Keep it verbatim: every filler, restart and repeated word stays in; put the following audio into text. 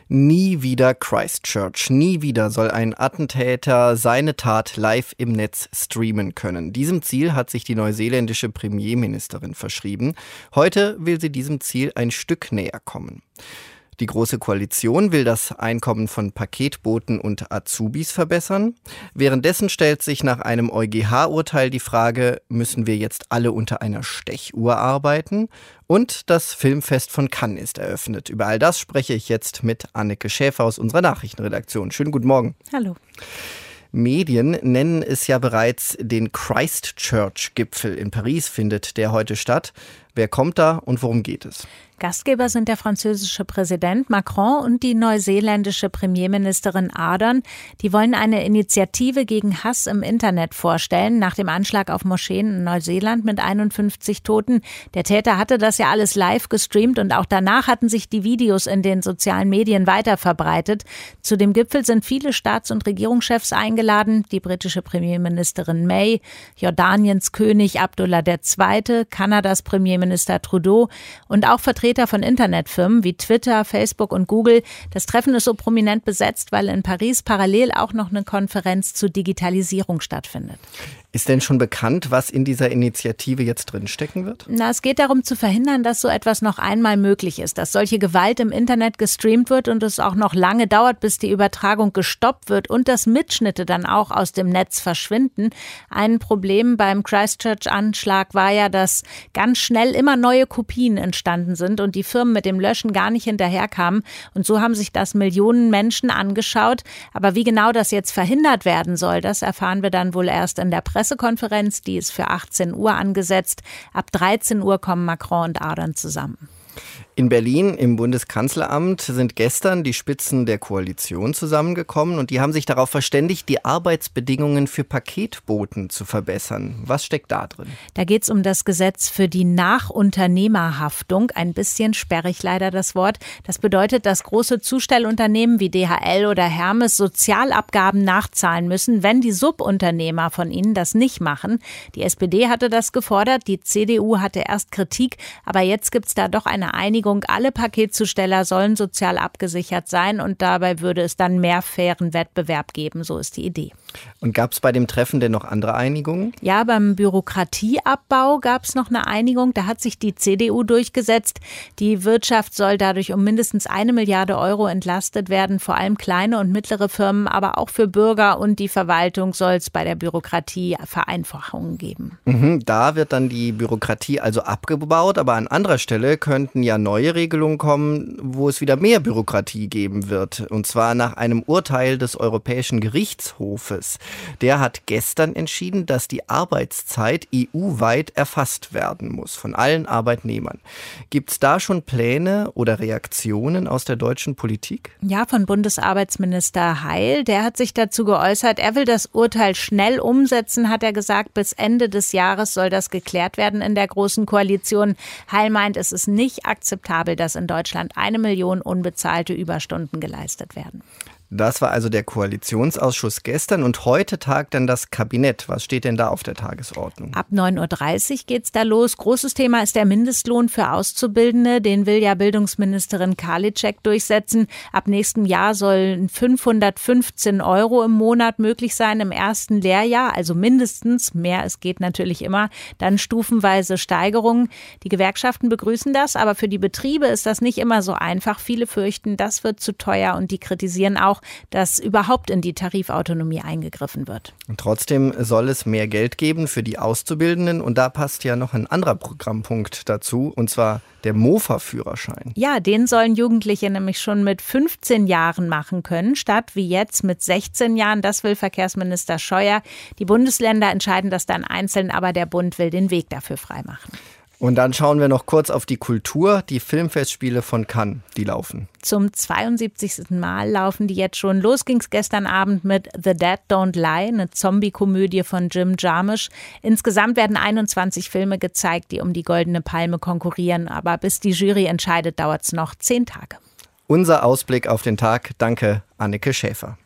Nie wieder Christchurch. Nie wieder soll ein Attentäter seine Tat live im Netz streamen können. Diesem Ziel hat sich die neuseeländische Premierministerin verschrieben. Heute will sie diesem Ziel ein Stück näher kommen. Die Große Koalition will das Einkommen von Paketboten und Azubis verbessern. Währenddessen stellt sich nach einem EuGH-Urteil die Frage, müssen wir jetzt alle unter einer Stechuhr arbeiten? Und das Filmfest von Cannes ist eröffnet. Über all das spreche ich jetzt mit Anneke Schäfer aus unserer Nachrichtenredaktion. Schönen guten Morgen. Hallo. Medien nennen es ja bereits den Christchurch-Gipfel. In Paris findet der heute statt. Wer kommt da und worum geht es? Gastgeber sind der französische Präsident Macron und die neuseeländische Premierministerin Ardern. Die wollen eine Initiative gegen Hass im Internet vorstellen, nach dem Anschlag auf Moscheen in Neuseeland mit einundfünfzig Toten. Der Täter hatte das ja alles live gestreamt und auch danach hatten sich die Videos in den sozialen Medien weiter verbreitet. Zu dem Gipfel sind viele Staats- und Regierungschefs eingeladen. Die britische Premierministerin May, Jordaniens König Abdullah der Zweite, Kanadas Premierminister Trudeau und auch Vertreter von Internetfirmen wie Twitter, Facebook und Google. Das Treffen ist so prominent besetzt, weil in Paris parallel auch noch eine Konferenz zur Digitalisierung stattfindet. Ist denn schon bekannt, was in dieser Initiative jetzt drinstecken wird? Na, es geht darum zu verhindern, dass so etwas noch einmal möglich ist, dass solche Gewalt im Internet gestreamt wird und es auch noch lange dauert, bis die Übertragung gestoppt wird und dass Mitschnitte dann auch aus dem Netz verschwinden. Ein Problem beim Christchurch-Anschlag war ja, dass ganz schnell immer neue Kopien entstanden sind und die Firmen mit dem Löschen gar nicht hinterherkamen. Und so haben sich das Millionen Menschen angeschaut. Aber wie genau das jetzt verhindert werden soll, das erfahren wir dann wohl erst in der Pressekonferenz. Die ist für achtzehn Uhr angesetzt. Ab dreizehn Uhr kommen Macron und Ardern zusammen. In Berlin im Bundeskanzleramt sind gestern die Spitzen der Koalition zusammengekommen und die haben sich darauf verständigt, die Arbeitsbedingungen für Paketboten zu verbessern. Was steckt da drin? Da geht es um das Gesetz für die Nachunternehmerhaftung. Ein bisschen sperrig leider das Wort. Das bedeutet, dass große Zustellunternehmen wie D H L oder Hermes Sozialabgaben nachzahlen müssen, wenn die Subunternehmer von ihnen das nicht machen. Die S P D hatte das gefordert, die C D U hatte erst Kritik, aber jetzt gibt es da doch eine Einigung. Alle Paketzusteller sollen sozial abgesichert sein und dabei würde es dann mehr fairen Wettbewerb geben, so ist die Idee. Und gab es bei dem Treffen denn noch andere Einigungen? Ja, beim Bürokratieabbau gab es noch eine Einigung, da hat sich die C D U durchgesetzt. Die Wirtschaft soll dadurch um mindestens eine Milliarde Euro entlastet werden, vor allem kleine und mittlere Firmen, aber auch für Bürger und die Verwaltung soll es bei der Bürokratie Vereinfachungen geben. Mhm, da wird dann die Bürokratie also abgebaut, aber an anderer Stelle könnten ja neue neue Regelungen kommen, wo es wieder mehr Bürokratie geben wird. Und zwar nach einem Urteil des Europäischen Gerichtshofes. Der hat gestern entschieden, dass die Arbeitszeit E U-weit erfasst werden muss von allen Arbeitnehmern. Gibt es da schon Pläne oder Reaktionen aus der deutschen Politik? Ja, von Bundesarbeitsminister Heil. Der hat sich dazu geäußert, er will das Urteil schnell umsetzen, hat er gesagt. Bis Ende des Jahres soll das geklärt werden in der Großen Koalition. Heil meint, es ist nicht akzeptabel, dass in Deutschland eine Million unbezahlte Überstunden geleistet werden. Das war also der Koalitionsausschuss gestern und heute tagt dann das Kabinett. Was steht denn da auf der Tagesordnung? Ab neun Uhr dreißig geht's da los. Großes Thema ist der Mindestlohn für Auszubildende. Den will ja Bildungsministerin Karliczek durchsetzen. Ab nächstem Jahr sollen fünfhundertfünfzehn Euro im Monat möglich sein im ersten Lehrjahr. Also mindestens, mehr, es geht natürlich immer. Dann stufenweise Steigerungen. Die Gewerkschaften begrüßen das, aber für die Betriebe ist das nicht immer so einfach. Viele fürchten, das wird zu teuer und die kritisieren auch, dass überhaupt in die Tarifautonomie eingegriffen wird. Und trotzdem soll es mehr Geld geben für die Auszubildenden und da passt ja noch ein anderer Programmpunkt dazu, und zwar der Mofa-Führerschein. Ja, den sollen Jugendliche nämlich schon mit fünfzehn Jahren machen können, statt wie jetzt mit sechzehn Jahren. Das will Verkehrsminister Scheuer. Die Bundesländer entscheiden das dann einzeln, aber der Bund will den Weg dafür freimachen. Und dann schauen wir noch kurz auf die Kultur. Die Filmfestspiele von Cannes, die laufen. Zum zweiundsiebzigsten Mal laufen die jetzt schon. Los ging's gestern Abend mit The Dead Don't Lie, eine Zombie-Komödie von Jim Jarmusch. Insgesamt werden einundzwanzig Filme gezeigt, die um die Goldene Palme konkurrieren. Aber bis die Jury entscheidet, dauert's noch zehn Tage. Unser Ausblick auf den Tag. Danke, Anneke Schäfer.